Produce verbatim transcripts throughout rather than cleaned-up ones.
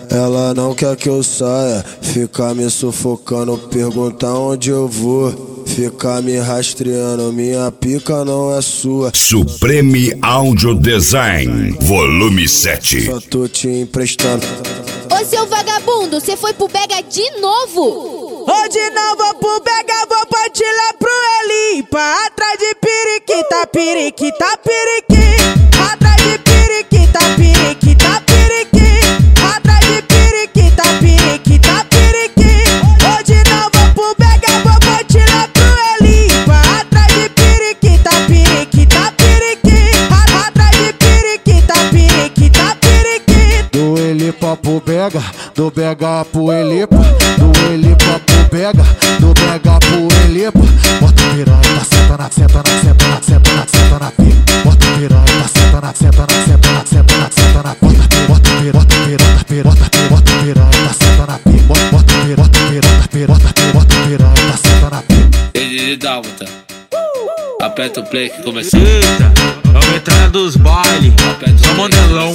Ela não quer que eu saia, fica me sufocando, pergunta onde eu vou, fica me rastreando, minha pica não é sua. Supreme Audio Design, volume sete. Só tô te emprestando. Ô seu vagabundo, cê foi pro Bega de novo? Hoje não vou pro Bega, vou partir lá pro Elipa. Atrás de periquita, periquita, periquita. Atrás de periquita, periquita, periquita. Atrás de periquita, periquita, periquita. Hoje não vou pro Bega, vou partir lá pro Elipa. Atrás de periquita, periquita, periquita. Atrás de periquita, periquita, periquita. Do Elipa pro Bega, do Bega pro Elipa, do Elipa pro Bega, do Bega pro Elipa. Bota piranha, senta na, senta na, senta na, senta na, senta na pica. Bota piranha, senta na, senta na, senta na, senta na, senta na pica. Bota piranha, bota piranha, bota piranha, bota piranha, senta na pica. Bota piranha, bota piranha, bota piranha, bota piranha, senta na pica. Ele dálmata, aperta o play que começou. Eita, é a entrada dos bailes, só mandelão.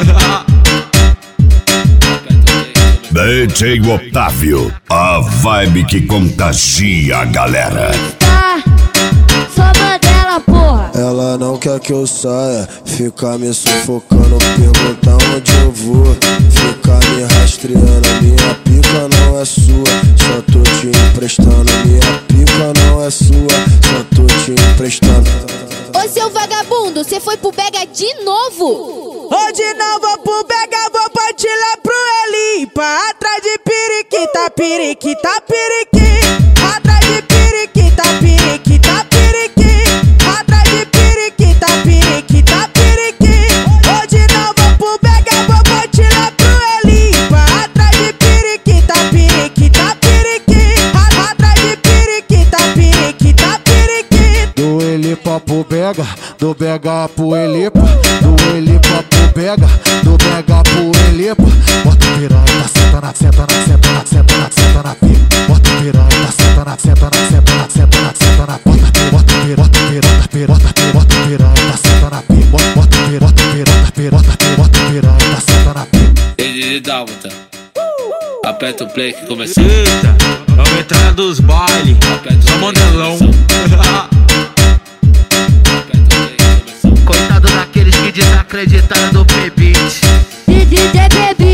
D J Otávio, a vibe que contagia a galera. Tá, só mandela, porra. Ela não quer que eu saia, fica me sufocando, pergunta onde eu vou, fica me rastreando, minha pica não é sua. Só tô te emprestando, minha pica não é sua. Só tô te emprestando. Ô seu vagabundo, cê foi pro Bega de novo? Hoje não vou pro Bega, vou partir lá pro Elipa. Atrás de periquita, periquita, periquita. Atrás de periquita, periquita, periquita. Atrás de periquita, periquita, periquita. Hoje não vou pro Bega, vou partir lá pro Elipa. Atrás de periquita, periquita, periquita. Atrás de periquita, periquita, periquita. Do Elipa pro Bega, do Bega pro Elipa, do Elipa pro Bega, do Bega pro Elipa. Bota piranha, senta na, senta na, senta na, senta na, senta na pica. Bota piranha, senta na, senta na, senta na, senta na, senta na pica. Bota piranha, bota piranha, bota piranha, bota piranha, senta na pica. Bota piranha, bota piranha, bota piranha, bota piranha, senta na pica. Ele dálmata, aperta o play que começou. Eita, é a entrada dos bailes, só mandelão. Coitado daqueles que desacreditaram do P-Beat. D J Baby.